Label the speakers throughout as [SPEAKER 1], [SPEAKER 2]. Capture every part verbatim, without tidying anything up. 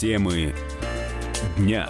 [SPEAKER 1] Темы дня.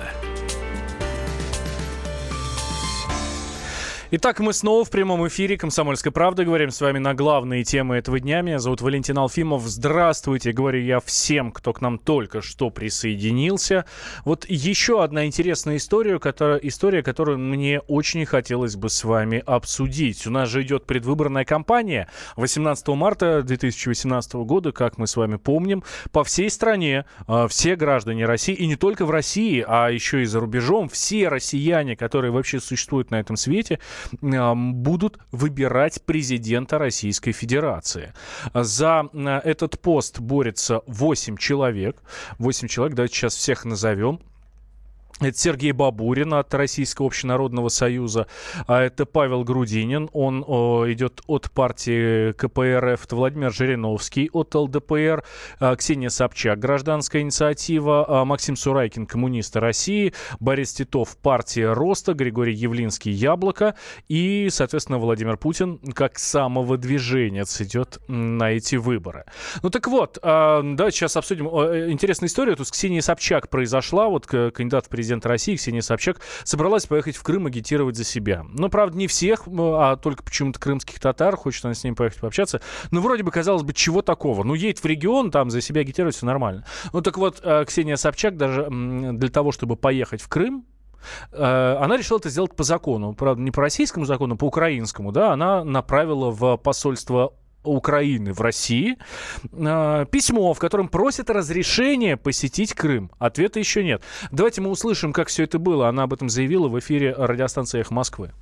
[SPEAKER 2] Итак, мы снова в прямом эфире «Комсомольской правды». Говорим с вами на главные темы этого дня. Меня зовут Валентин Алфимов. Здравствуйте, говорю я всем, кто к нам только что присоединился. Вот еще одна интересная история, которая, история, которую мне очень хотелось бы с вами обсудить. У нас же идет предвыборная кампания. восемнадцатого марта две тысячи восемнадцатого года, как мы с вами помним, по всей стране э, все граждане России, и не только в России, а еще и за рубежом, все россияне, которые вообще существуют на этом свете, будут выбирать президента Российской Федерации. За этот пост борется восемь человек. восемь человек, давайте сейчас всех назовем. Это Сергей Бабурин от Российского общенародного союза, а это Павел Грудинин, он о, идет от партии ка пэ эр эф, это Владимир Жириновский от эл дэ пэ эр, а, Ксения Собчак, Гражданская инициатива, а, Максим Сурайкин, Коммунисты России, Борис Титов, партия Роста, Григорий Явлинский, Яблоко и, соответственно, Владимир Путин как самовыдвиженец идет на эти выборы. Ну так вот, а, давайте сейчас обсудим интересную историю. Тут с Ксенией Собчак произошла, вот кандидат в президент России Ксения Собчак собралась поехать в Крым агитировать за себя. Ну, правда, не всех, а только почему-то крымских татар. Хочет она с ними поехать пообщаться. Ну, вроде бы, казалось бы, чего такого? Ну, едет в регион, там за себя агитировать, все нормально. Ну, так вот, Ксения Собчак даже для того, чтобы поехать в Крым, она решила это сделать по закону. Правда, не по российскому закону, а по украинскому. Да? Она направила в посольство Украины в России э, письмо, в котором просят разрешения посетить Крым. Ответа еще нет. Давайте мы услышим, как все это было. Она об этом заявила в эфире радиостанции «Эхо Москвы».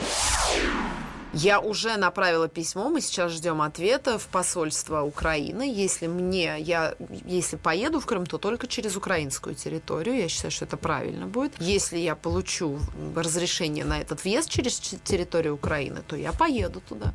[SPEAKER 3] Я уже направила письмо, мы сейчас ждем ответа в посольство Украины. Если мне, я, если поеду в Крым, то только через украинскую территорию. Я считаю, что это правильно будет. Если я получу разрешение на этот въезд через территорию Украины, то я поеду туда.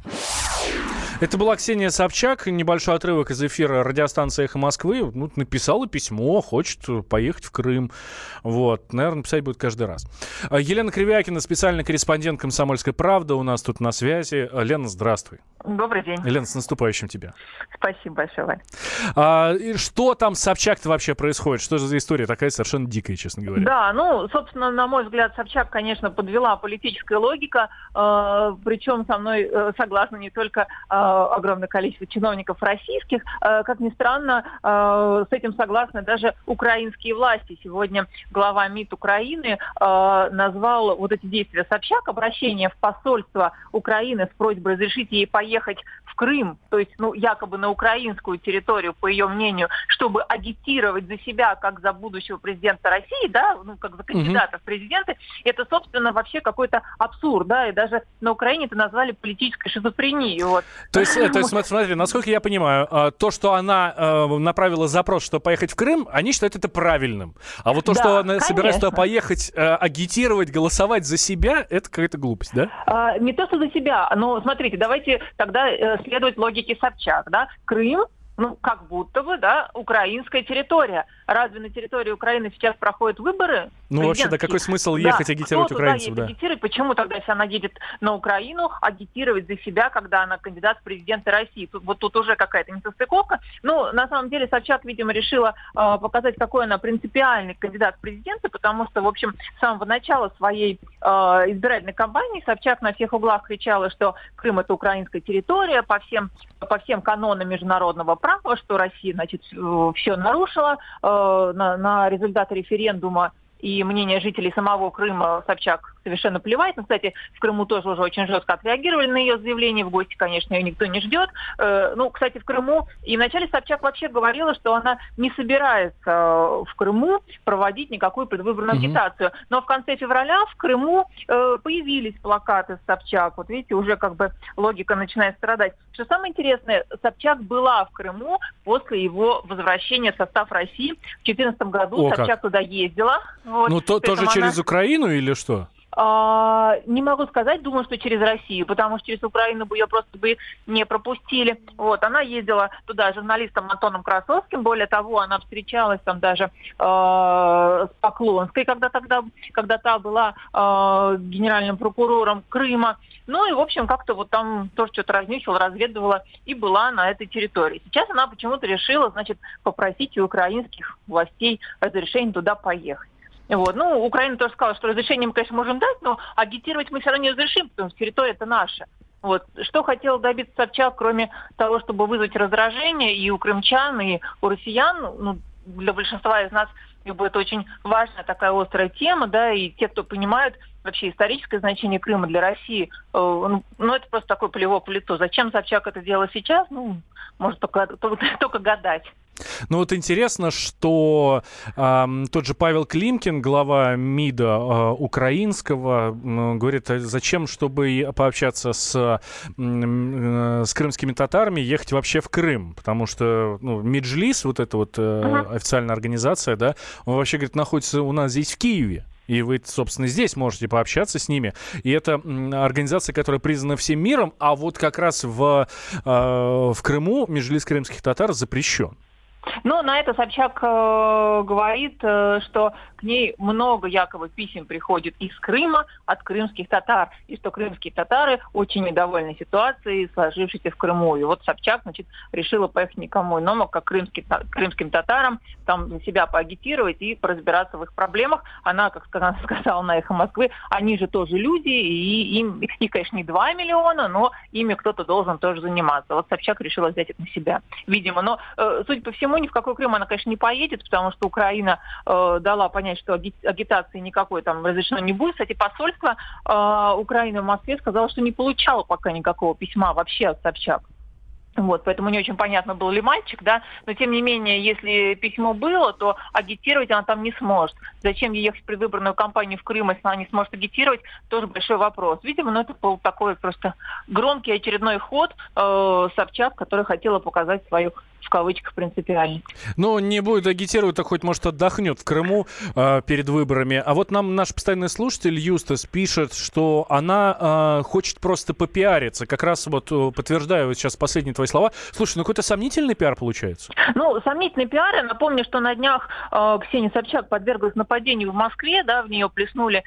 [SPEAKER 2] Это была Ксения Собчак, небольшой отрывок из эфира радиостанции «Эхо Москвы». Ну, написала письмо, хочет поехать в Крым. Вот, наверное, писать будет каждый раз. Елена Кривякина, специальный корреспондент «Комсомольской правды», у нас тут на связи. Лена, здравствуй.
[SPEAKER 4] Добрый день.
[SPEAKER 2] Лена, с наступающим тебя.
[SPEAKER 4] Спасибо большое, Валь.
[SPEAKER 2] А, и что там с Собчак-то вообще происходит? Что же за история такая совершенно дикая, честно говоря?
[SPEAKER 4] Да, ну, собственно, на мой взгляд, Собчак, конечно, подвела политическая логика, э, причем со мной э, согласны не только э, огромное количество чиновников российских, э, как ни странно, э, с этим согласны даже украинские власти. Сегодня глава МИД Украины э, назвал вот эти действия Собчак, обращение в посольство Украины с просьбой разрешить ей поехать в Крым, то есть, ну, якобы на украинскую территорию, по ее мнению, чтобы агитировать за себя, как за будущего президента России, да, ну, как за кандидата в президенты, это, собственно, вообще какой-то абсурд, да, и даже на Украине это назвали политической шизофренией, вот.
[SPEAKER 2] То есть, то есть смотри, насколько я понимаю, то, что она направила запрос, чтобы поехать в Крым, они считают это правильным, а вот то, да, что она конечно. собирается туда поехать, агитировать, голосовать за себя, это какая-то глупость, да?
[SPEAKER 4] А, не то, что за себя, но смотрите, давайте тогда э, следовать логике Собчак, да, Крым, ну, как будто бы, да, украинская территория. Разве на территории Украины сейчас проходят выборы?
[SPEAKER 2] Ну, вообще, да какой смысл ехать да. агитировать украинцев?
[SPEAKER 4] Да, агитировать? Почему тогда, если она едет на Украину, агитировать за себя, когда она кандидат в президенты России? Тут, вот тут уже какая-то несостыковка. Ну, на самом деле, Собчак, видимо, решила э, показать, какой она принципиальный кандидат в президенты, потому что, в общем, с самого начала своей э, избирательной кампании Собчак на всех углах кричала, что Крым — это украинская территория, по всем, по всем канонам международного права, что Россия, значит, все нарушила. Э, на, на результаты референдума и мнение жителей самого Крыма Собчак совершенно плевать. Ну, кстати, в Крыму тоже уже очень жестко отреагировали на ее заявление. В гости, конечно, ее никто не ждет. Э, ну, кстати, в Крыму... И вначале Собчак вообще говорила, что она не собирается в Крыму проводить никакую предвыборную mm-hmm. агитацию. Но в конце февраля в Крыму э, появились плакаты с Собчак. Вот видите, уже как бы логика начинает страдать. Что самое интересное, Собчак была в Крыму после его возвращения в состав России. В две тысячи четырнадцатом году
[SPEAKER 2] О,
[SPEAKER 4] Собчак
[SPEAKER 2] как.
[SPEAKER 4] туда ездила. Вот.
[SPEAKER 2] Ну, то, тоже
[SPEAKER 4] она...
[SPEAKER 2] через Украину или что?
[SPEAKER 4] А, не могу сказать, думаю, что через Россию, потому что через Украину бы ее просто бы не пропустили. Вот, она ездила туда с журналистом Антоном Красовским, более того, она встречалась там даже э, с Поклонской, когда тогда, когда та была э, генеральным прокурором Крыма. Ну и, в общем, как-то вот там тоже что-то разнюхивала, разведывала и была на этой территории. Сейчас она почему-то решила, значит, попросить у украинских властей разрешения туда поехать. Вот. Ну, Украина тоже сказала, что разрешение мы, конечно, можем дать, но агитировать мы все равно не разрешим, потому что территория это наша. Вот. Что хотел добиться Собчак, кроме того, чтобы вызвать раздражение и у крымчан, и у россиян, ну, для большинства из нас это очень важная такая острая тема, да, и те, кто понимают вообще историческое значение Крыма для России, э, ну, ну, это просто такой плевок в лицо. Зачем Собчак это делала сейчас? Ну, может только, только, только гадать.
[SPEAKER 2] Ну вот интересно, что э, тот же Павел Климкин, глава МИДа э, украинского, э, говорит, зачем, чтобы пообщаться с, э, с крымскими татарами, ехать вообще в Крым, потому что ну, Меджлис, вот эта вот э, uh-huh. официальная организация, да, он вообще, говорит, находится у нас здесь в Киеве. И вы, собственно, здесь можете пообщаться с ними. И это организация, которая признана всем миром, а вот как раз в, э, в Крыму Меджлис крымских татар запрещен.
[SPEAKER 4] Ну, на это Собчак э, говорит, э, что к ней много якобы писем приходит из Крыма от крымских татар, и что крымские татары очень недовольны ситуацией, сложившейся в Крыму. И вот Собчак, значит, решила поехать никому иному, как крымским, крымским татарам, там за себя поагитировать и поразбираться в их проблемах. Она, как сказала на «Эхо Москвы», они же тоже люди, и им, их, конечно, не два миллиона, но ими кто-то должен тоже заниматься. Вот Собчак решила взять это на себя, видимо. Но, э, судя по всему, ни в какой Крым она, конечно, не поедет, потому что Украина э, дала понять, что аги- агитации никакой там разрешено не будет. Кстати, посольство э, Украины в Москве сказало, что не получало пока никакого письма вообще от Собчак. Вот, поэтому не очень понятно, был ли мальчик, да, но тем не менее, если письмо было, то агитировать она там не сможет. Зачем ей ехать в предвыборную кампанию в Крым, если она не сможет агитировать, тоже большой вопрос. Видимо, ну, это был такой просто громкий очередной ход э, Собчак, которая хотела показать свою, в кавычках, принципиальность.
[SPEAKER 2] Ну, не будет агитировать, так хоть, может, отдохнет в Крыму э, перед выборами. А вот нам наш постоянный слушатель Юстас пишет, что она э, хочет просто попиариться. Как раз вот э, подтверждаю вот сейчас последние твои слова. Слушай, ну какой-то сомнительный пиар получается.
[SPEAKER 4] Ну, сомнительный пиар. Я напомню, что на днях э, Ксения Собчак подверглась нападению в Москве, да, в нее плеснули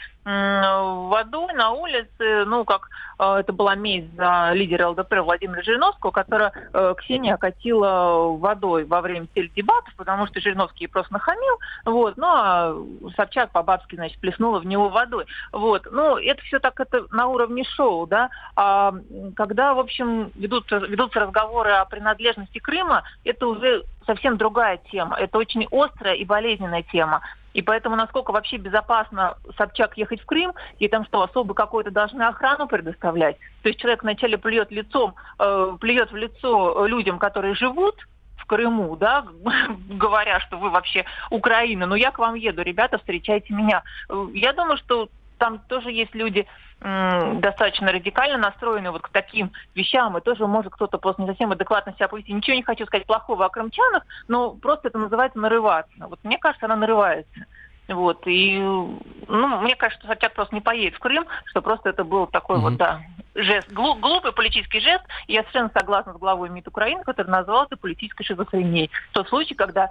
[SPEAKER 4] э, водой на улице, ну, как э, это была месть за лидера ЛДПР Владимира Жириновского, которая э, Ксения окатила водой во время теледебатов, потому что Жириновский просто нахамил, вот, ну, а Собчак по-бабски, значит, плеснула в него водой, вот, ну, это все так, это на уровне шоу, да, а когда, в общем, ведутся, ведутся разговоры о принадлежности Крыма, это уже совсем другая тема, это очень острая и болезненная тема. И поэтому, насколько вообще безопасно Собчак ехать в Крым, и там что, особо какую-то должны охрану предоставлять? То есть человек вначале плюет лицом, э, плюет в лицо людям, которые живут в Крыму, да, говоря, что вы вообще Украина, но я к вам еду, ребята, встречайте меня. Я думаю, что там тоже есть люди м, достаточно радикально настроенные вот к таким вещам, и тоже может кто-то просто не совсем адекватно себя повести. Ничего не хочу сказать плохого о крымчанах, но просто это называется нарываться. Вот мне кажется, она нарывается. Вот, и, ну, мне кажется, что Собчак просто не поедет в Крым, что просто это был такой mm-hmm. вот, да, жест, глуп, глупый политический жест. И я совершенно согласна с главой МИД Украины, который назвал это политической шизофренией. Тот случай, когда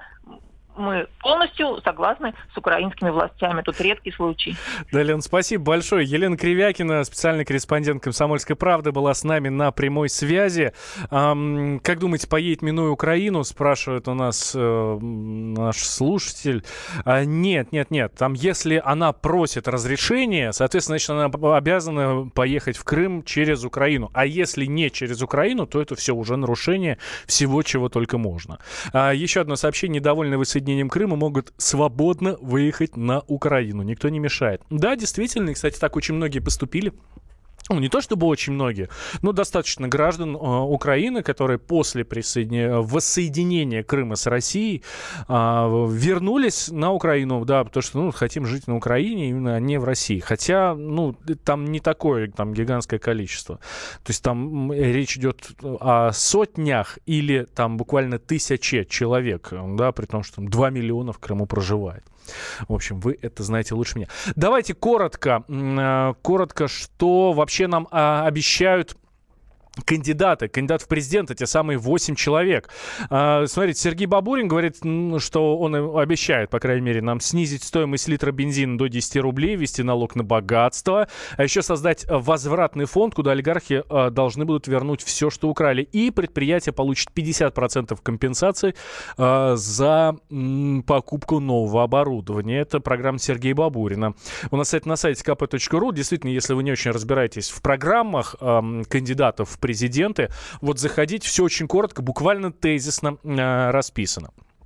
[SPEAKER 4] мы полностью согласны с украинскими властями. Тут редкий случай.
[SPEAKER 2] Да, Лен, спасибо большое. Елена Кривякина, специальный корреспондент «Комсомольской правды», была с нами на прямой связи. Эм, как думаете, поедет, минуя Украину? Спрашивает у нас э, наш слушатель. А, нет, нет, нет. Там, если она просит разрешения, соответственно, значит, она обязана поехать в Крым через Украину. А если не через Украину, то это все уже нарушение всего, чего только можно. А, еще одно сообщение. Недовольны воссоединением Крыма могут свободно выехать на Украину. Никто не мешает. Да, действительно, и, кстати, так очень многие поступили. Ну, не то чтобы очень многие, но достаточно граждан э, Украины, которые после присоединения, воссоединения Крыма с Россией э, вернулись на Украину, да, потому что, ну, хотим жить на Украине, именно, а не в России. Хотя, ну, там не такое, там, гигантское количество. То есть там речь идет о сотнях или там буквально тысяче человек, да, при том, что там два миллиона в Крыму проживает. В общем, вы это знаете лучше меня. Давайте коротко, э, коротко, что вообще нам э, обещают кандидаты, кандидат в президенты, те самые восемь человек. А, смотрите, Сергей Бабурин говорит, что он обещает, по крайней мере, нам снизить стоимость литра бензина до десяти рублей, ввести налог на богатство, а еще создать возвратный фонд, куда олигархи а, должны будут вернуть все, что украли. И предприятие получит пятьдесят процентов компенсации а, за м, покупку нового оборудования. Это программа Сергея Бабурина. У нас это на сайте ка пэ точка ру. Действительно, если вы не очень разбираетесь в программах а, кандидатов в президенты, вот заходить, все очень коротко, буквально тезисно э, расписано.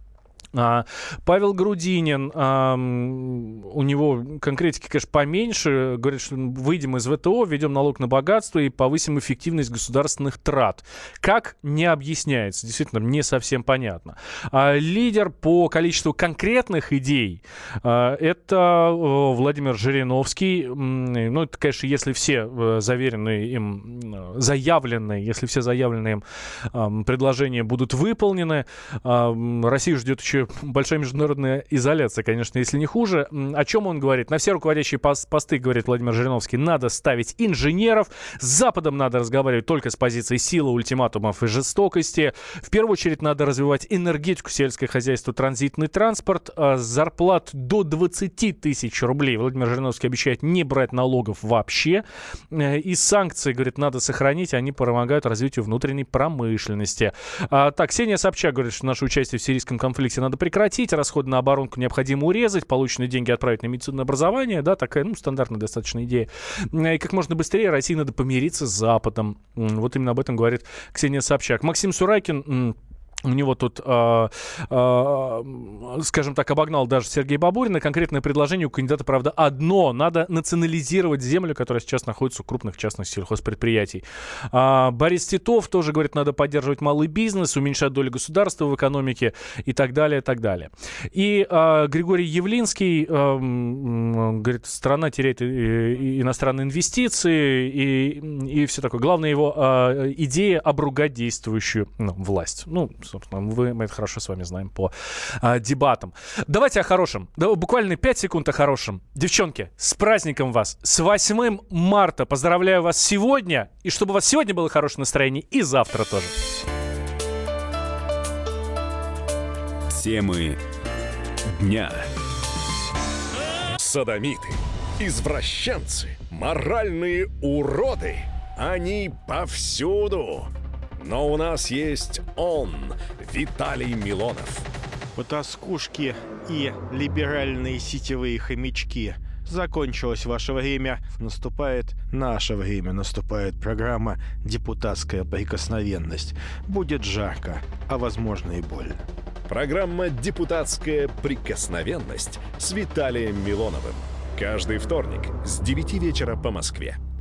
[SPEAKER 2] А, Павел Грудинин, а, у него конкретики, конечно, поменьше, говорит, что выйдем из вэ тэ о, введем налог на богатство и повысим эффективность государственных трат. Как? Не объясняется, действительно, не совсем понятно. А, лидер по количеству конкретных идей а, это о, Владимир Жириновский. Ну, это, конечно, если все заверенные им, заявленные, если все заявленные им а, предложения будут выполнены, а, Россию ждет еще большая международная изоляция, конечно, если не хуже. О чем он говорит? На все руководящие посты, говорит Владимир Жириновский, надо ставить инженеров. С Западом надо разговаривать только с позиции силы, ультиматумов и жестокости. В первую очередь надо развивать энергетику, сельское хозяйство, транзитный транспорт. Зарплат до двадцати тысяч рублей Владимир Жириновский обещает не брать налогов вообще. И санкции, говорит, надо сохранить. Они помогают развитию внутренней промышленности. А, так, Ксения Собчак говорит, что наше участие в сирийском конфликте надо прекратить, расходы на оборонку необходимо урезать, полученные деньги отправить на медицинное образование, да, такая, ну, стандартная достаточно идея. И как можно быстрее России надо помириться с Западом. Вот именно об этом говорит Ксения Собчак. Максим Сурайкин... У него тут, э, э, скажем так, обогнал даже Сергей Бабурин. Конкретное предложение у кандидата, правда, одно. Надо национализировать землю, которая сейчас находится у крупных частных сельхозпредприятий. А Борис Титов тоже говорит, надо поддерживать малый бизнес, уменьшать долю государства в экономике и так далее, и так далее. И э, Григорий Явлинский э, говорит, страна теряет иностранные инвестиции и, и все такое. Главная его э, идея — обругать действующую, ну, власть. Ну, собственно, мы, мы это хорошо с вами знаем по а, дебатам. Давайте о хорошем. Да, буквально пять секунд о хорошем. Девчонки, с праздником вас! С восьмым марта! Поздравляю вас сегодня! И чтобы у вас сегодня было хорошее настроение, и завтра тоже.
[SPEAKER 1] Темы дня.
[SPEAKER 5] Содомиты, извращенцы, моральные уроды. Они повсюду. Но у нас есть он, Виталий Милонов.
[SPEAKER 6] Потаскушки и либеральные сетевые хомячки. Закончилось ваше время. Наступает наше время. Наступает программа «Депутатская прикосновенность». Будет жарко, а возможно и больно.
[SPEAKER 5] Программа «Депутатская прикосновенность» с Виталием Милоновым. Каждый вторник с девяти вечера по Москве.